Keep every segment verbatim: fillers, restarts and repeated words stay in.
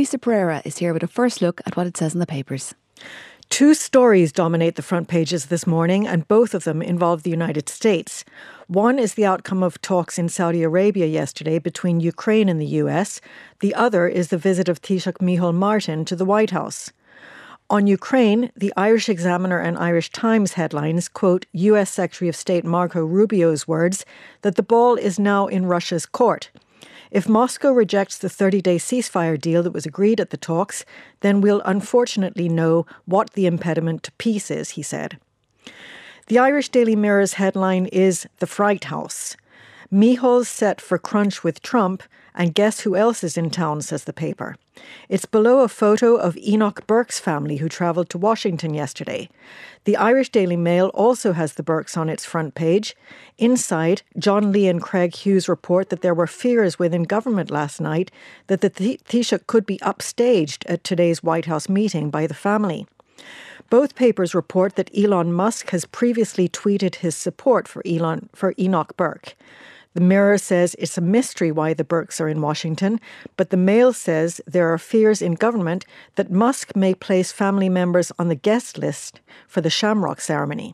Lisa Pereira is here with a first look at what it says in the papers. Two stories dominate the front pages this morning, and both of them involve the United States. One is the outcome of talks in Saudi Arabia yesterday between Ukraine and the U S. The other is the visit of Taoiseach Micheál Martin to the White House. On Ukraine, the Irish Examiner and Irish Times headlines quote U S Secretary of State Marco Rubio's words that the ball is now in Russia's court. If Moscow rejects the thirty-day ceasefire deal that was agreed at the talks, then we'll unfortunately know what the impediment to peace is, he said. The Irish Daily Mirror's headline is The Fright House. Micheál's set for crunch with Trump, and guess who else is in town, says the paper. It's below a photo of Enoch Burke's family who travelled to Washington yesterday. The Irish Daily Mail also has the Burkes on its front page. Inside, John Lee and Craig Hughes report that there were fears within government last night that the Taoiseach could be upstaged at today's White House meeting by the family. Both papers report that Elon Musk has previously tweeted his support for Elon for Enoch Burke. The Mirror says it's a mystery why the Burkes are in Washington, but the Mail says there are fears in government that Musk may place family members on the guest list for the Shamrock ceremony.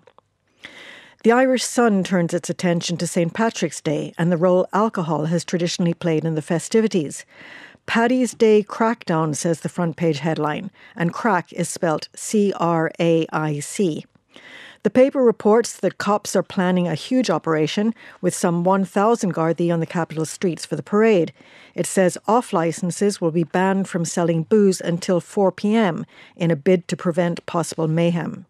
The Irish Sun turns its attention to Saint Patrick's Day and the role alcohol has traditionally played in the festivities. Paddy's Day crackdown, says the front page headline, and crack is spelt C R A I C. The paper reports that cops are planning a huge operation with some one thousand Gardaí on the capital streets for the parade. It says off-licences will be banned from selling booze until four p.m. in a bid to prevent possible mayhem.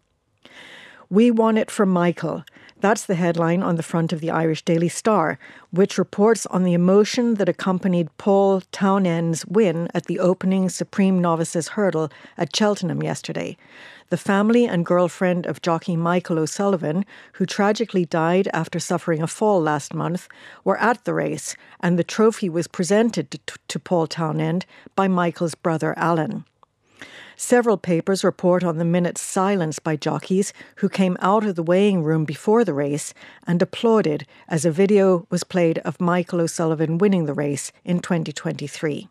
We won it for Michael. That's the headline on the front of the Irish Daily Star, which reports on the emotion that accompanied Paul Townend's win at the opening Supreme Novices Hurdle at Cheltenham yesterday. The family and girlfriend of jockey Michael O'Sullivan, who tragically died after suffering a fall last month, were at the race, and the trophy was presented to, to Paul Townend by Michael's brother Alan. Several papers report on the minute's silence by jockeys who came out of the weighing room before the race and applauded as a video was played of Michael O'Sullivan winning the race in twenty twenty-three.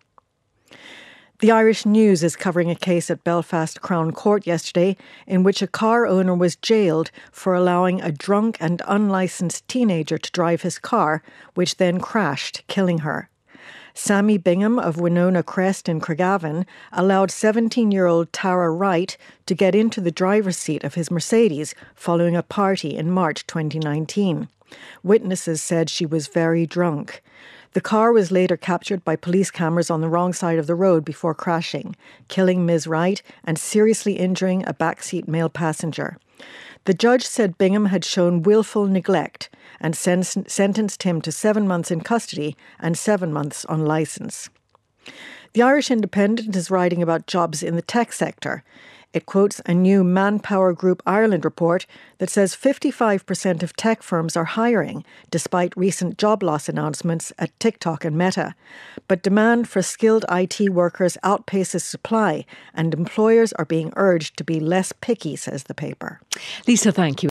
The Irish News is covering a case at Belfast Crown Court yesterday in which a car owner was jailed for allowing a drunk and unlicensed teenager to drive his car, which then crashed, killing her. Sammy Bingham of Winona Crest in Craigavon allowed seventeen-year-old Tara Wright to get into the driver's seat of his Mercedes following a party in March twenty nineteen. Witnesses said she was very drunk. The car was later captured by police cameras on the wrong side of the road before crashing, killing Miz Wright and seriously injuring a backseat male passenger. The judge said Bingham had shown willful neglect and sen- sentenced him to seven months in custody and seven months on licence. The Irish Independent is writing about jobs in the tech sector. It quotes a new Manpower Group Ireland report that says fifty-five percent of tech firms are hiring, despite recent job loss announcements at TikTok and Meta. But demand for skilled I T workers outpaces supply, and employers are being urged to be less picky, says the paper. Lisa, thank you.